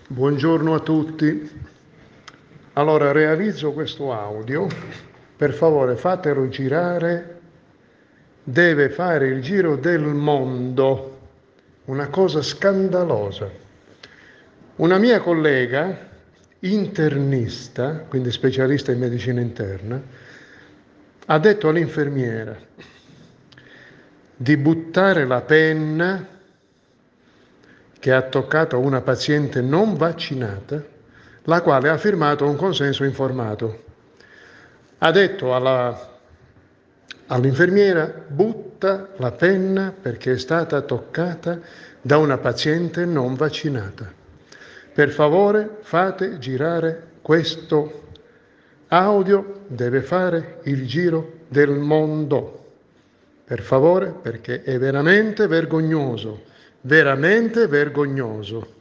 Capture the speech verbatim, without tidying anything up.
Buongiorno a tutti. Allora, realizzo questo audio, per favore fatelo girare, deve fare il giro del mondo, una cosa scandalosa. Una mia collega, internista, quindi specialista in medicina interna, ha detto all'infermiera di buttare la penna che ha toccato una paziente non vaccinata, la quale ha firmato un consenso informato. Ha detto alla, all'infermiera: butta la penna perché è stata toccata da una paziente non vaccinata. Per favore fate girare questo audio, deve fare il giro del mondo. Per favore, perché è veramente vergognoso. Veramente vergognoso.